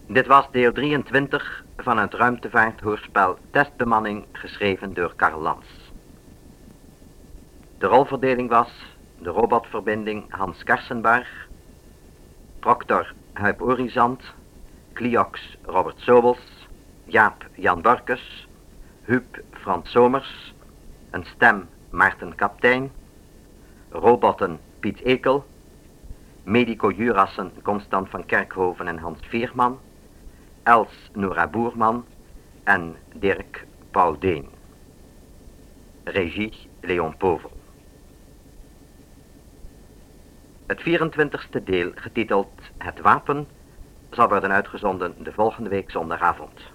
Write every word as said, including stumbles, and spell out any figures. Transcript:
Dit was deel drieëntwintig van het ruimtevaarthoorspel Testbemanning, geschreven door Karl Lans. De rolverdeling was de robotverbinding Hans Karsenbarg, Proctor Huip Orizant, Cliox Robert Sobels, Jaap Jan Borkes, Huub Frans Somers, een stem Maarten Kaptein, robotten Piet Ekel, medico-jurassen Constant van Kerkhoven en Hans Vierman, Els Nora Boerman en Dirk Paul Deen. Regie Leon Povel. Het vierentwintigste deel, getiteld Het Wapen, zal worden uitgezonden de volgende week zondagavond.